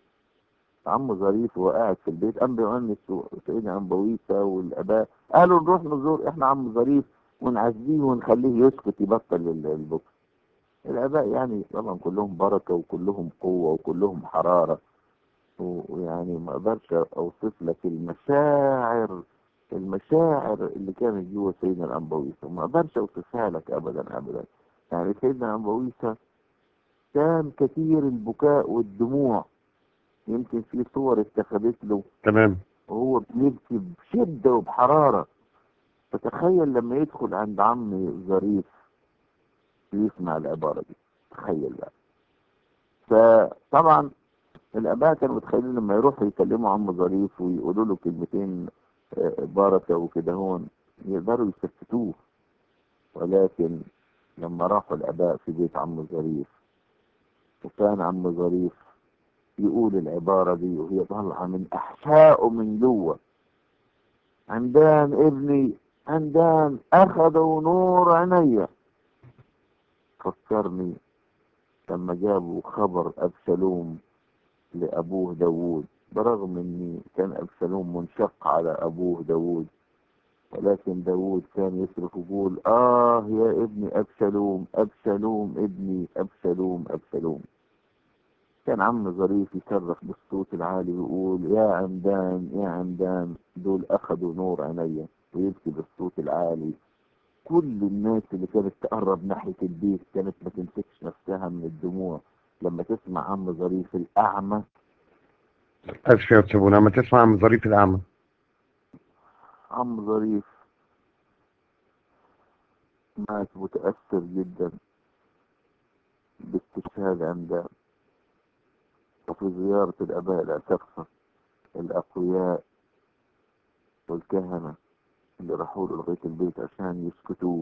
عم ظريف وهو قاعد في البيت قام بيؤنس سيدنا أنبويسة والآباء قالوا نروح نزور إحنا عم ظريف ونعزيه ونخليه يسكت يبطل ال- البكا. الآباء يعني طبعا كلهم بركة وكلهم قوة وكلهم حرارة، و- ويعني ما أقدرش أوصف لك المشاعر المشاعر اللي كانت جوه سيدنا الأنبويسة، ما أقدرش أوصفها لك أبدا أبدا. يعني سيدنا الأنبويسة كان كثير البكاء والدموع، يمكن في صور اتخذت له تمام. وهو بيبكي بشدة وبحرارة. فتخيل لما يدخل عند عم ظريف يسمع العبارة دي، تخيل بقى. فطبعا الآباء كانوا متخيلين لما يروحوا يكلموا عم ظريف ويقولوا له كلمتين آه، بركة وكده هون يقدروا يسكتوه. ولكن لما راحوا الآباء في بيت عم ظريف وكان عم ظريف يقول العبارة دي وهي طالعة من أحشائه من جوه، عندان ابني عندان أخذوا نور عينيا، فكرني لما جابوا خبر أبشالوم لأبوه داوود، برغم ان كان أبشالوم منشق على أبوه داوود، ولكن داوود كان يصرخ ويقول آه يا ابني أبشالوم أبشالوم ابني أبشالوم أبشالوم. كان عم ظريف يصرخ بالصوت العالي ويقول يا عمدان يا عمدان دول أخذوا نور عينيا، ويبكي بالصوت العالي. كل الناس اللي كانت تقرب ناحية البيت كانت ما تمسكش نفسها من الدموع، لما تسمع عم ظريف الأعمى. اسف يا استاذ، لما تسمع عن ظريف الاعمى. عم ظريف مات متأثر جدا باستشهاد عمدان، وفي زيارة الآباء الأسقفة الأقوياء والكهنة اللي راحوا له لغاية البيت عشان يسكتوه،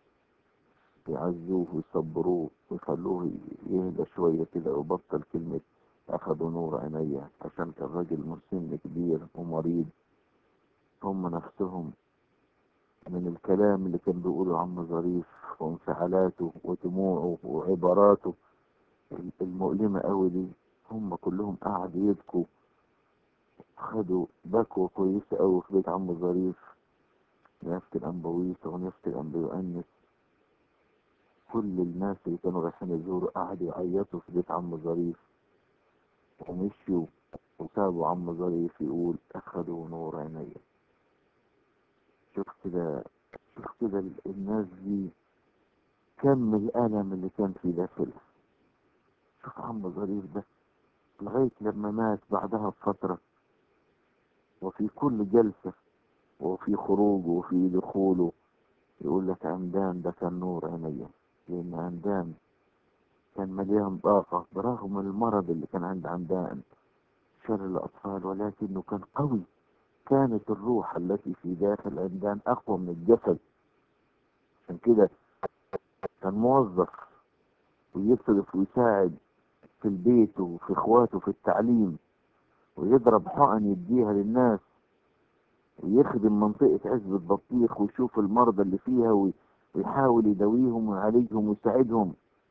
يعزوه ويصبروه ويخلوه يهدى شوية كده وبطل كلمة أخذوا نور عينيا، عشان كان راجل مسن كبير ومريض. هم نفسهم من الكلام اللي كان بيقوله عم ظريف وانفعالاته ودموعه وعباراته المؤلمة قوي دي، هم كلهم قعدوا يبكوا، خدوا بكوة كويسة قوي في بيت عم ظريف. نيافة الأنبويسة ونيافة الأنبا يؤنس، كل الناس اللي كانوا رايحين يزوروا قعدوا يعيطوا في بيت عم ظريف، ومشيوا وسابوا عم ظريف يقول أخذوا نور عينيا. شوف كده، شوف كده الناس دي كم الألم اللي كان في داخلها. شوف عم ظريف ده لغاية لما مات بعدها بفترة، وفي كل جلسة وفي خروجه وفي دخوله يقول لك عمدان ده كان نور عينيا، لأن عمدان كان مليان طاقة برغم المرض اللي كان عند عمدان شر الأطفال، ولكنه كان قوي. كانت الروح التي في داخل عمدان أقوى من الجسد، عشان كده كان موظف ويصرف ويساعد في البيت وفي اخواته في التعليم، ويضرب حقن يديها للناس، ويخدم منطقة عزبة بطيخ ويشوف المرضى اللي فيها وي- ويحاول يداويهم ويعالجهم ويساعدهم.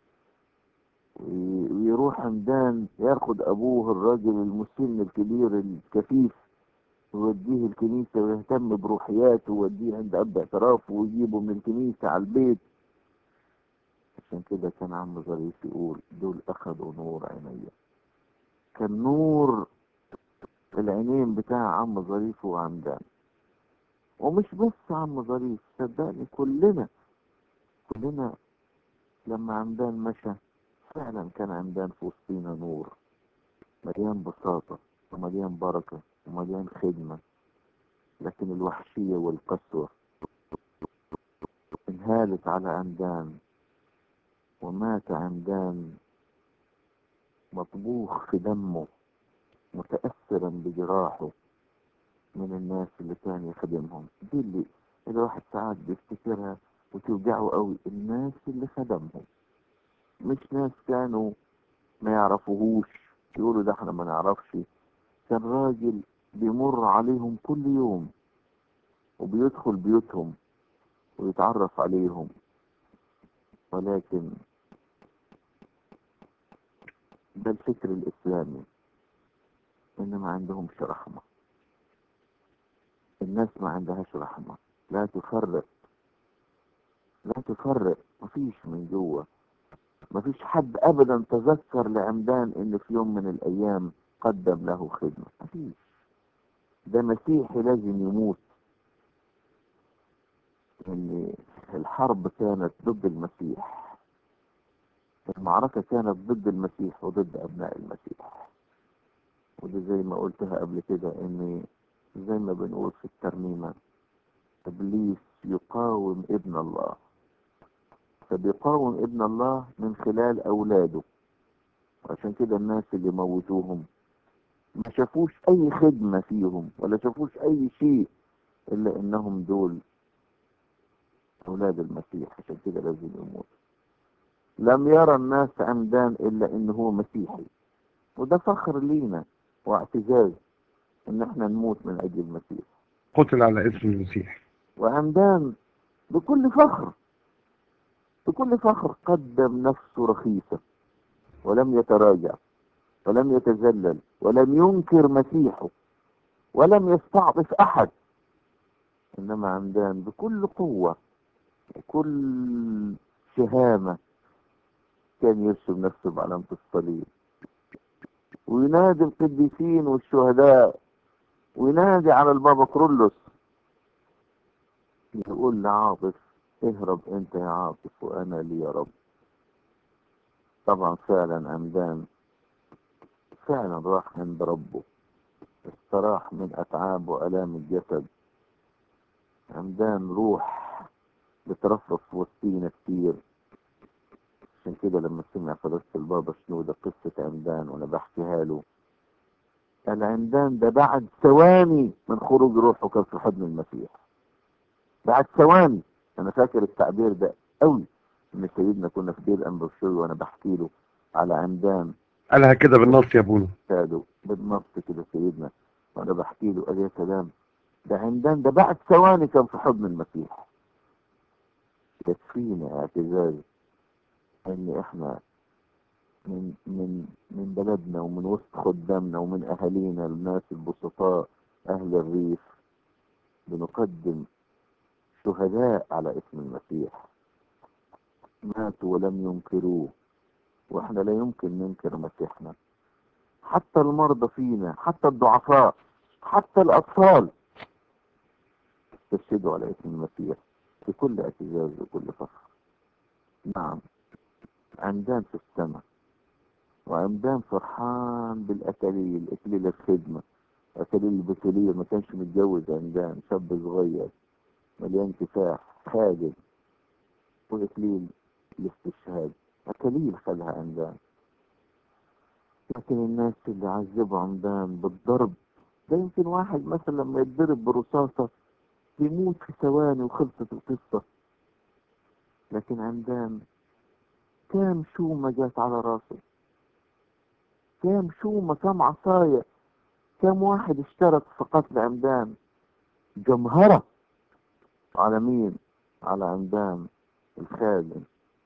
وي- ويروح همدان ياخد ابوه الراجل المسن الكبير الكفيف ويوديه الكنيسة ويهتم بروحياته ويوديه عند اب اعترافه ويجيبه من الكنيسة على البيت. عشان كده كان عم ظريف يقول دول اخذوا نور عينيا. كان نور العينين بتاع عم ظريف وعمدان. ومش بس عم ظريف، صدقني كلنا كلنا لما عمدان مشى فعلا كان عمدان في وسطينا نور، مليان بساطة ومليان بركة ومليان خدمة. لكن الوحشية والقسوة انهالت على عمدان، ومات عمدان مطبوخ في دمه متأثرا بجراحه من الناس اللي كان يخدمهم. دي اللي الواحد ساعات بيفتكرها وتوجعه قوي، الناس اللي خدمهم مش ناس كانوا ما يعرفوهوش يقولوا ده احنا ما نعرفش. كان راجل بيمر عليهم كل يوم وبيدخل بيوتهم ويتعرف عليهم، ولكن ده الفكر الإسلامي إن ما عندهمش رحمة. الناس ما عندهاش رحمة، لا تفرق لا تفرق مفيش من جوه. مفيش حد أبدا تذكر لعمدان إن في يوم من الأيام قدم له خدمة، مفيش. ده مسيحي لازم يموت. إن الحرب كانت ضد المسيح، المعركة كانت ضد المسيح وضد أبناء المسيح. ودي زي ما قلتها قبل كده، إن زي ما بنقول في الترنيمة إبليس يقاوم ابن الله، فبيقاوم ابن الله من خلال أولاده. عشان كده الناس اللي موتوهم ما شافوش أي خدمة فيهم ولا شافوش أي شيء إلا إنهم دول أولاد المسيح، عشان كده لازم يموت. لم يرى الناس عمدان إلا إنه هو مسيحي، وده فخر لينا واعتزاز إن إحنا نموت من أجل المسيح. قتل على اسم المسيح. وعمدان بكل فخر بكل فخر قدم نفسه رخيصة، ولم يتراجع ولم يتذلل ولم ينكر مسيحه ولم يستعطف أحد. إنما عمدان بكل قوة وكل شهامة كان يرسم نفسه بعلامة الصليب، وينادي القديسين والشهداء، وينادي على البابا كرولوس، يقول لعاطف اهرب انت يا عاطف وانا لي يا رب. طبعا فعلا عمدان فعلا راح عند ربه، استراح من أتعاب وآلام الجسد. عمدان روح بترفرف في وسطينا كتير. عشان كده لما سمع قداسة البابا شنودة قصة عمدان وأنا بحكيها له، قال عمدان ده بعد ثواني من خروج روحه كان في حضن المسيح. بعد ثواني. أنا فاكر التعبير ده قوي، إن سيدنا كنا في دير أنبرشوي وأنا بحكي له على عمدان. قالها كده بالنص يا ابونا. كادوا بالنص كده سيدنا وأنا بحكي له، قال يا سلام، ده عمدان ده بعد ثواني كان في حضن المسيح. يكفينا اعتزاز ان احنا من من من بلدنا ومن وسط خدامنا ومن اهالينا الناس البسطاء اهل الريف بنقدم شهداء على اسم المسيح، ماتوا ولم ينكروه، واحنا لا يمكن ننكر مسيحنا. حتى المرضى فينا، حتى الضعفاء، حتى الاطفال استشهدوا على اسم المسيح في كل اعتزاز وكل فخر. نعم، عمدان في السماء، وعمدان فرحان بالأكاليل، إكليل الخدمة، أكاليل البتولية. ما كانش متجوز عمدان، شاب صغير مليان كفاح خادم، وإكليل الاستشهاد، أكاليل خدها عمدان. لكن الناس اللي عذبوا عمدان بالضرب، ده يمكن واحد مثلا لما يتضرب برصاصة يموت في ثواني وخلصت القصة. لكن عمدان كام شومة جات على راسه، كام شومة، كام عصاية، كم واحد اشترك في قتل عمدان. جمهرة على مين؟ على عمدان الخادم،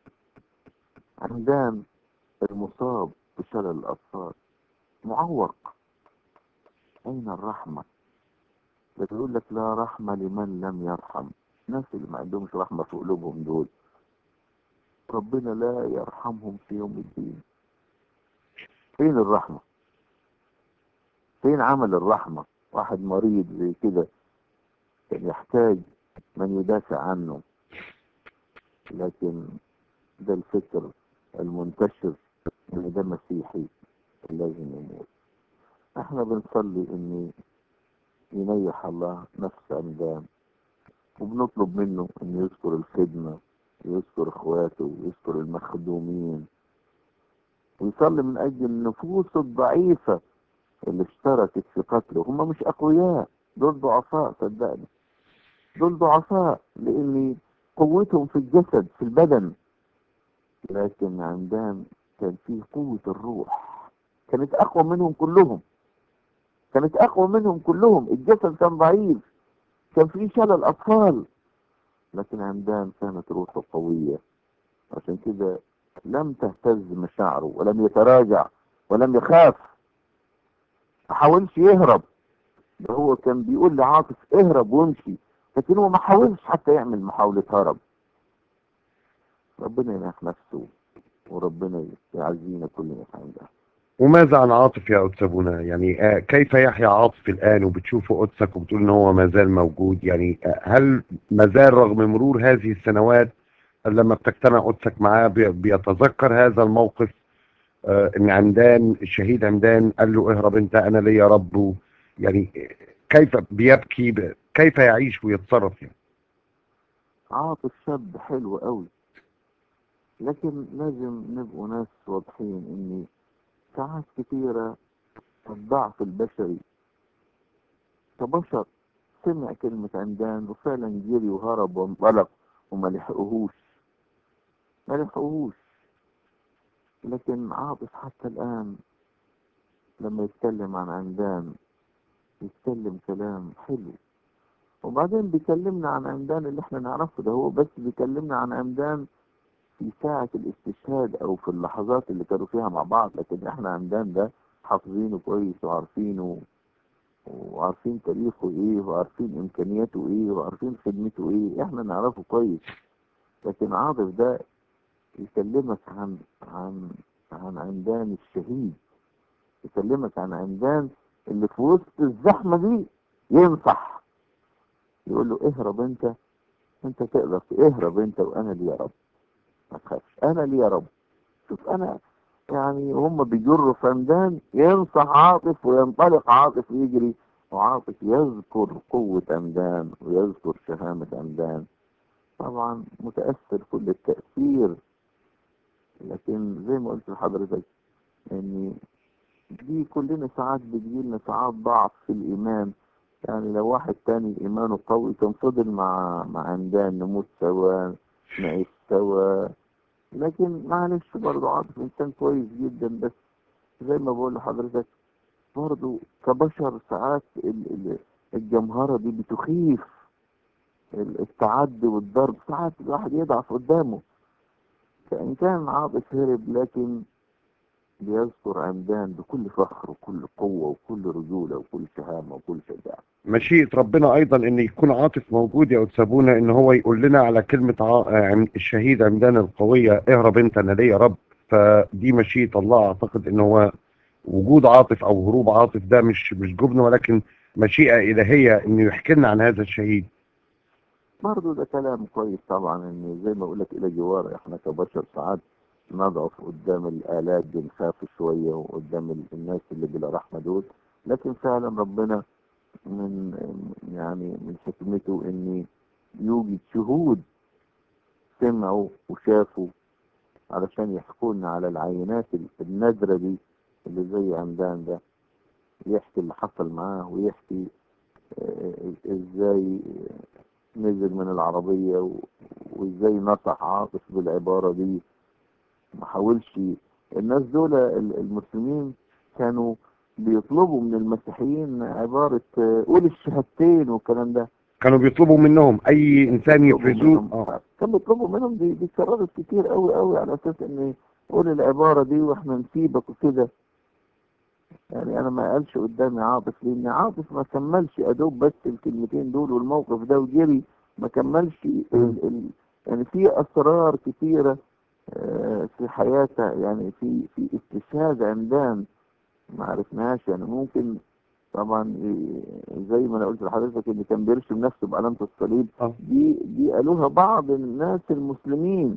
عمدان المصاب بشلل الأطفال، معوق. أين الرحمة؟ بيقول لك لا رحمة لمن لم يرحم. الناس اللي ما عندهمش رحمة في قلوبهم دول ربنا لا يرحمهم في يوم الدين. فين الرحمة؟ فين عمل الرحمة؟ واحد مريض زي كده كان يحتاج من يدافع عنه، لكن ده الفكر المنتشر ان ده مسيحي لازم يموت. احنا بنصلي ان ينيح الله نفس عمدان، وبنطلب منه ان يذكر الخدمة، ويذكر اخواته، ويذكر المخدومين، ويصلي من اجل النفوس الضعيفة اللي اشتركت في قتله. هم مش اقوياء، دول ضعفاء، صدقني دول ضعفاء، لان قوتهم في الجسد في البدن. لكن عمدان كان فيه قوة الروح، كانت اقوى منهم كلهم، كانت اقوى منهم كلهم. الجسد كان ضعيف، كان فيه شلل اطفال، لكن عمدان كانت روحه قوية. عشان كده لم تهتز مشاعره، ولم يتراجع، ولم يخاف، ما حاولش يهرب. ده هو كان بيقول لعاطف اهرب وامشي، لكن هو ما حاولش حتى يعمل محاولة هرب. ربنا ينح نفسه، وربنا يعزينا كلنا في عمدان. وماذا عن عاطف يا قدس ابونا؟ يعني آه، كيف يحيا عاطف الان وبتشوفه قدسك وبتقول ان هو ما زال موجود؟ يعني آه، هل ما زال رغم مرور هذه السنوات لما بتجتمع قدسك معاه بي- بيتذكر هذا الموقف؟ آه، ان عمدان الشهيد عمدان قال له اهرب انت انا ليا رب. يعني آه، كيف بيبكي ب- كيف يعيش ويتصرف يعني؟ عاطف شاب حلو قوي، لكن لازم نبقوا ناس واضحين ان ساعات كتيرة الضعف البشري كبشر سمع كلمة عمدان وفعلا جري وهرب وانطلق وما لحقوهوش، ما لحقوهوش. لكن عاطف حتى الآن لما يتكلم عن عمدان يتكلم كلام حلو. وبعدين بيكلمنا عن عمدان اللي احنا نعرفه، ده هو بس بيكلمنا عن عمدان في ساعة الاستشهاد او في اللحظات اللي كانوا فيها مع بعض. لكن احنا عمدان ده حافظينه كويس وعارفينه، وعارفين تاريخه ايه، وعارفين امكانياته ايه، وعارفين خدمته ايه، احنا نعرفه كويس. لكن عاطف ده يكلمك عن عن عن عمدان الشهيد، يكلمك عن عمدان اللي في وسط الزحمة دي ينصح، يقول له اهرب انت، انت تقدر اهرب انت وانا لي يا رب، ما تخافش انا لي يا رب. شوف انا يعني وهم بيجروا فمدان ينصح عاطف وينطلق عاطف يجري، وعاطف يذكر قوة أمدان ويذكر شهامة أمدان. طبعا متأثر كل التأثير. لكن زي ما قلت لحضرتك ان دي كلنا ساعات بتجيلنا ساعات ضعف في الإيمان. يعني لو واحد تاني إيمانه قوي كان فضل مع مع عمدان نموت سوا نعيش سوا. لكن معلش برضه عاطف إنسان كويس جدا، بس زي ما بقول لحضرتك برضه كبشر ساعات ال- ال- الجمهرة دي بتخيف. ال- التعدي والضرب ساعات الواحد يضعف قدامه. فإن كان عاطف هرب، لكن بيذكر عمدان بكل فخر وكل قوة وكل رجولة وكل شهامة وكل شجاعة. مشيئة ربنا ايضا ان يكون عاطف موجود يا أتسابونا، ان هو يقول لنا على كلمة ع- عم- الشهيد عمدان القوية: اهرب انت انا ليا رب. فدي مشيئة الله. اعتقد ان هو وجود عاطف او هروب عاطف ده مش مش جبن، ولكن مشيئة الهية انه يحكي لنا عن هذا الشهيد. برضه ده كلام كويس طبعا، ان زي ما اقول لك الى جوار احنا كبشر ساعات نضعف قدام الآلات، بنخاف شوية وقدام ال- الناس اللي بلا رحمة دول. لكن فعلا ربنا من يعني من حكمته ان يوجد شهود سمعوا وشافوا علشان يحكوا لنا على العينات ال- النادرة دي اللي زي عمدان ده. يحكي اللي حصل معاه ويحكي آه، ازاي نزل من العربية و- وازاي نصح عاطف بالعبارة دي. ما حاولش. الناس دول ال- المسلمين كانوا بيطلبوا من المسيحيين عبارة آه، قول الشهادتين والكلام ده. كانوا بيطلبوا منهم اي انسان بيطلبوا يفرزوه. منهم، اه كان بيطلبوا منهم دي دي اتكررت كتير قوي قوي على اساس ان قول العبارة دي واحنا نسيبك وكده. يعني انا ما قالش قدامي عاطف، لان عاطف ما كملش ادوب بس الكلمتين دول والموقف ده وجري. ما كملش ال م. ال يعني في اسرار كتيرة آه، في حياته، يعني في في استشهاد عمدان ما عرفناهاش. يعني ممكن طبعا ي- زي ما انا قلت لحضرتك ان كان بيرسم نفسه بعلامة الصليب. اه دي دي قالوها بعض الناس المسلمين.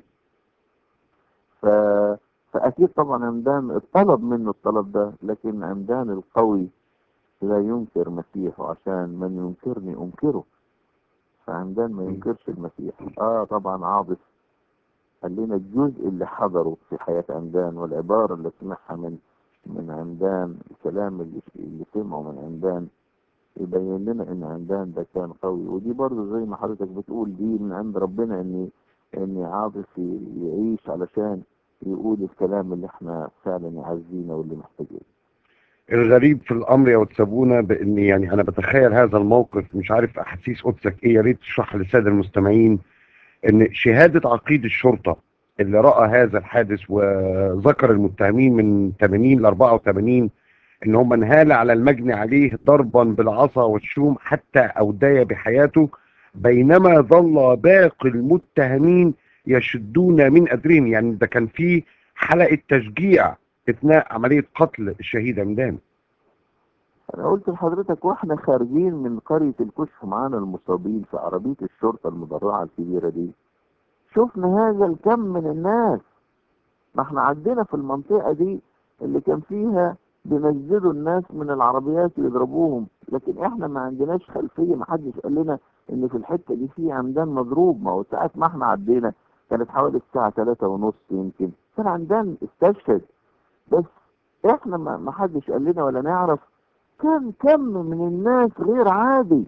ف فاكيد طبعا عمدان اتطلب منه الطلب ده، لكن عمدان القوي لا ينكر مسيحه، عشان من ينكرني انكره. فعمدان ما م. ينكرش المسيح. اه طبعا عاطف قال لنا الجزء اللي حضره في حياة عمدان والعبارة اللي سمعها من من عمدان، الكلام اللي, اللي سمعه من عمدان يبين لنا ان عمدان ده كان قوي. ودي برضه زي ما حضرتك بتقول دي من عند ربنا، ان ان عاطف ي- يعيش علشان يقول الكلام اللي احنا فعلا يعزينا واللي محتاجينه. الغريب في الامر يا أتسابونا بان يعني انا بتخيل هذا الموقف، مش عارف احاسيس قدسك ايه، يا ريت تشرح للساده المستمعين ان شهاده عقيد الشرطه اللي راى هذا الحادث وذكر المتهمين من ثمانين ل أربعة وثمانين ان هم انهال على المجني عليه ضربا بالعصا والشوم حتى اودي بحياته، بينما ظل باقي المتهمين يشدون من اجرهم. يعني ده كان في حلقه تشجيع اثناء عمليه قتل الشهيد عمدان. انا قلت لحضرتك واحنا خارجين من قرية الكشف معانا المصابين في عربية الشرطة المدرعة الكبيرة دي، شفنا هذا الكم من الناس. ما احنا عدينا في المنطقة دي اللي كان فيها بينزلوا الناس من العربيات ويضربوهم، لكن احنا ما عندناش خلفية. ما حدش قال لنا ان في الحتة دي في عمدان مضروب. ما هو ساعة ما احنا عدينا كانت حوالي الساعة تلاتة ونص يمكن كان عمدان استشهد. بس احنا ما ما حدش قال لنا ولا نعرف. كان كم من الناس غير عادي.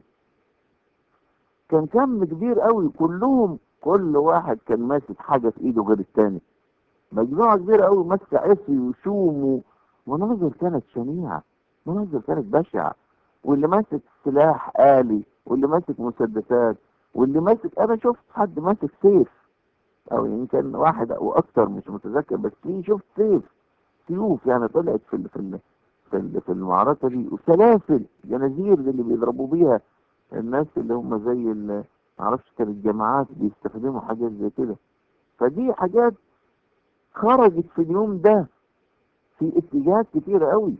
كان كم كبير قوي، كلهم كل واحد كان ماسك حاجة في ايده غير التاني. مجموعة كبيرة قوي ماسكة عصي وشوم و- ومناظر كانت شنيعة، مناظر كانت بشعة. واللي ماسك سلاح آلي واللي ماسك مسدسات واللي ماسك، أنا شفت حد ماسك سيف، أو يمكن واحد أو أكتر مش متذكر، بس في شفت سيف، سيوف يعني طلعت في ال- في ال- في ال- في المعركة دي، وسلاسل جنازير اللي بيضربوا بيها الناس اللي هم زي ال- معرفش كانت الجماعات بيستخدموا حاجات زي كده. فدي حاجات خرجت في اليوم ده في اتجاهات كتيرة قوي.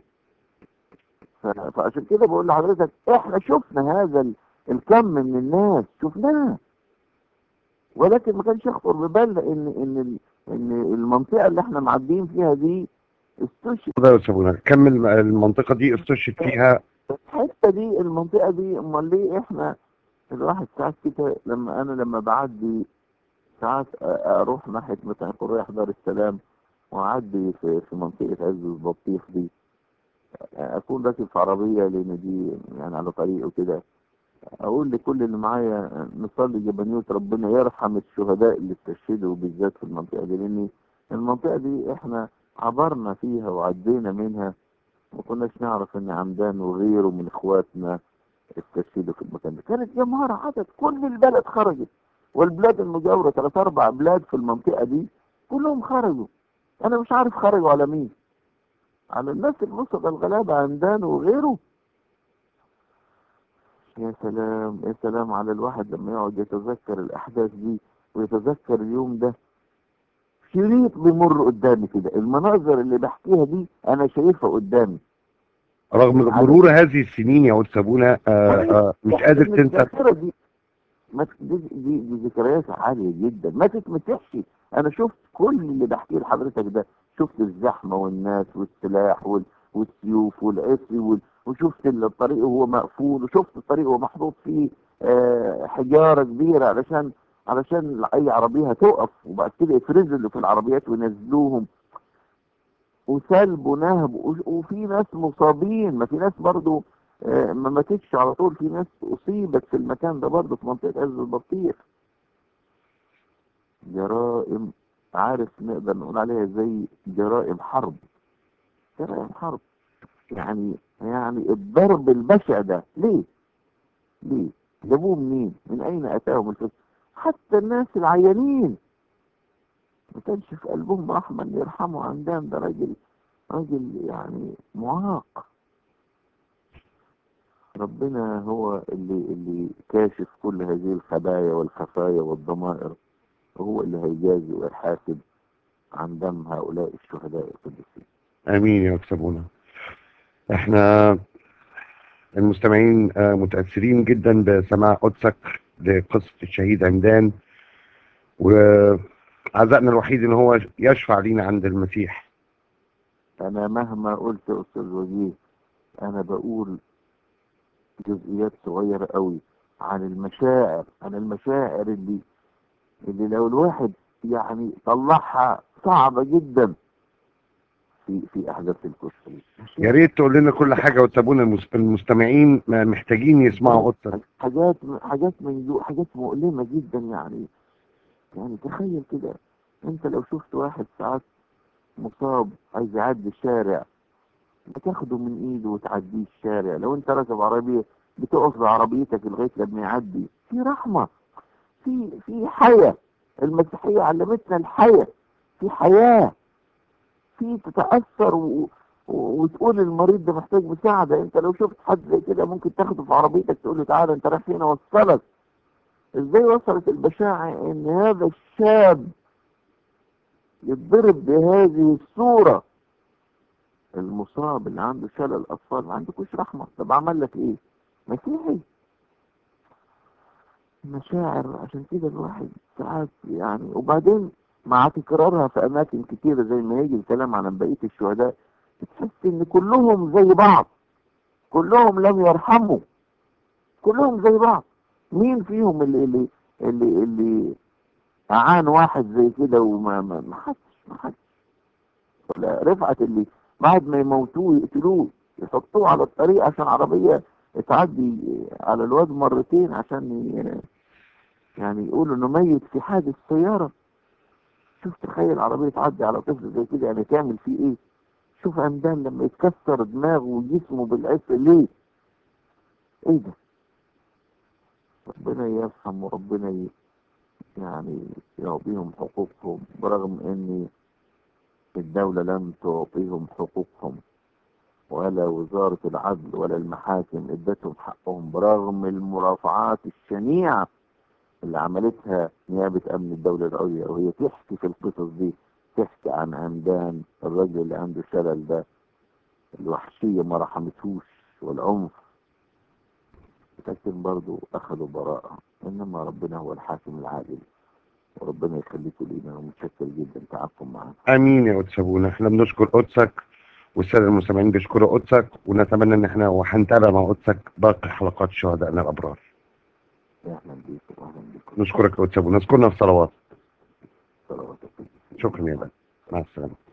ف- فعشان كده بقول لحضرتك احنا شفنا هذا ال- الكم من الناس شفناه، ولكن ما كانش يخطر ببالنا ان ان ال- ان المنطقة اللي احنا معديين فيها دي استشهد. ده يا سابونا كمل المنطقة دي استشهد فيها. الحتة دي المنطقة دي امال ليه احنا الواحد ساعات كده لما انا لما بعدي ساعات أ- اروح ناحية مثلا أكون رايح دار السلام واعدي في في منطقة عز البطيخ دي، اكون راكب في عربية لان دي يعني على طريق وكده، اقول لكل اللي معايا نصلي جبنيوت ربنا يرحم الشهداء اللي استشهدوا بالذات في المنطقة دي، لان المنطقة دي احنا عبرنا فيها وعدينا منها، ما كناش نعرف ان عمدان وغيره من اخواتنا استشهدوا في المكان ده. كانت جمهرة عدد كل البلد خرجت، والبلاد المجاورة ثلاث اربع بلاد في المنطقة دي كلهم خرجوا. انا مش عارف خرجوا على مين، على الناس البسطة الغلابة عمدان وغيره. يا سلام يا سلام على الواحد لما يقعد يتذكر الأحداث دي ويتذكر اليوم ده. شريط بيمر قدامي كده، المناظر اللي بحكيها دي أنا شايفها قدامي. رغم عدد مرور هذه السنين يا أستاذ سابونا آه، آه، مش تحس قادر إن تنسى. الذاكرة دي ما ت- دي, دي, دي ذكريات عالية جدا ما تتمسحش. أنا شفت كل اللي بحكيه لحضرتك ده، شفت الزحمة والناس والسلاح وال والسيوف والعصي وال... وشفت الطريق وهو مقفول، وشفت الطريق وهو محطوط فيه آه حجارة كبيرة علشان علشان أي عربية هتقف، وبعد كده يفرزوا اللي في العربيات وينزلوهم، وسلب ونهب، و- وفي ناس مصابين، ما في ناس برضو آه، ما ماتتش على طول، في ناس أصيبت في المكان ده برضو في منطقة عز البطيخ. جرائم، عارف نقدر نقول عليها زي جرائم حرب، جرائم حرب. يعني يعني الضرب البشع ده ليه؟ ليه؟ جابوه منين؟ من أين أتاهم الفكر؟ حتى الناس العيانين ما كانش في قلبهم رحمة إن يرحموا عندهم، ده راجل راجل يعني معاق. ربنا هو اللي اللي كاشف كل هذه الخبايا والخفايا والضمائر، وهو اللي هيجازي ويحاسب عن دم هؤلاء الشهداء القديسين. امين يا أستاذ سابونا. احنا المستمعين آه، متأثرين جدا بسماع قدسك لقصة الشهيد عمدان، وعزائنا الوحيد ان هو يشفع لينا عند المسيح. أنا مهما قلت يا أستاذ وجيه أنا بقول جزئيات صغيرة قوي عن المشاعر، عن المشاعر اللي اللي لو الواحد يعني طلعها صعبة جدا في في أحداث الكشف دي. يا مشاعر، ريت تقول لنا كل حاجة وتسابونا، المس- المستمعين محتاجين يسمعوا قدسك. حاجات حاجات من جو حاجات مؤلمة جدا يعني. يعني تخيل كده، انت لو شفت واحد ساعات مصاب عايز يعدي الشارع بتاخده من ايده وتعديه الشارع، لو انت راكب عربية بتقف بعربيتك لغاية لما يعدي. في رحمة، في في حياة، المسيحية علمتنا الحياة، في حياة، في تتأثر و... و... وتقول المريض ده محتاج مساعدة. انت لو شفت حد زي كده ممكن تاخده في عربيتك تقول له تعالى انت رايح فين اوصلك. ازاي وصلت البشاعة ان هذا الشاب يتضرب بهذه الصورة؟ المصاب اللي عنده شلل اطفال ما عندكوش رحمة، طب عمل لك ايه؟ مسيحي. مشاعر، عشان كده الواحد ساعات يعني، وبعدين مع تكرارها في اماكن كتيرة زي ما يجي الكلام عن بقية الشهداء بتحس ان كلهم زي بعض، كلهم لم يرحموا، كلهم زي بعض. مين فيهم اللي اللي اللي, اللي اعان واحد زي كده وما ما ما حدش ما حدش ولا رفعت اللي بعد ما يموتوه يقتلوه يحطوه على الطريق عشان عربية تعدي على الواد مرتين عشان ي- يعني يقولوا انه ميت في حادث سيارة. شوف تخيل عربية تعدي على طفل زي كده يعني تعمل فيه ايه؟ شوف عمدان لما يتكسر دماغه وجسمه بالعسل ليه؟ ايه ده؟ ربنا يرحم وربنا ي- يعني يعطيهم حقوقهم، برغم ان الدولة لم تعطيهم حقوقهم، ولا وزارة العدل ولا المحاكم ادتهم حقهم، برغم المرافعات الشنيعة اللي عملتها نيابة أمن الدولة العليا، وهي تحكي في القصص دي، تحكي عن عمدان الرجل اللي عنده شلل ده، الوحشية ما رحمتهوش والعنف، لكن برضو أخذوا براءة. إنما ربنا هو الحاكم العادل، وربنا يخليكم لينا، ومتشكر جدا تعبكم معانا. امين يا قدس ابونا، احنا بنشكر قدسك والساده المستمعين بيشكروا قدسك، ونتمنى ان احنا وهنتابع مع قدسك باقي حلقات شهدائنا الابرار. اهلا بيكم اهلا بيكم. نشكرك يا قدس ابونا، نذكرنا في صلوات. صلوات. شكرا يا بابا، مع السلامه.